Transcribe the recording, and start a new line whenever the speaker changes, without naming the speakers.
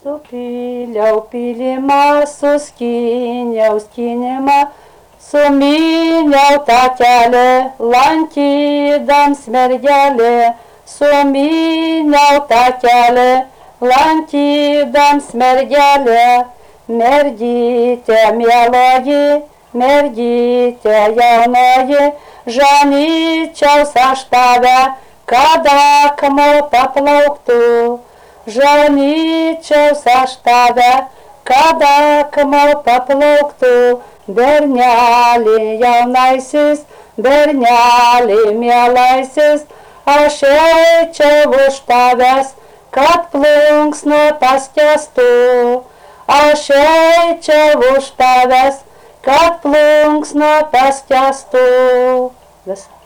Supyliau pylimą, suskyniau skynimą, sumyniau tą kelią, lankydams mergelę. Sumyniau tą kelią, lankydams mergelę. Mergytė mieloji, mergytė jaunoji, žanyčiaus aš tave, kad akmuo paplauktų. Žanyčiaus aš tave, kad akmuo paplauktų. Berneli jaunasis, berneli mielaisis, aš eičiau už tavęs, kad plunksna paskęstų. Aš eičiau už tavęs, kad plunksna paskęstų. Visą.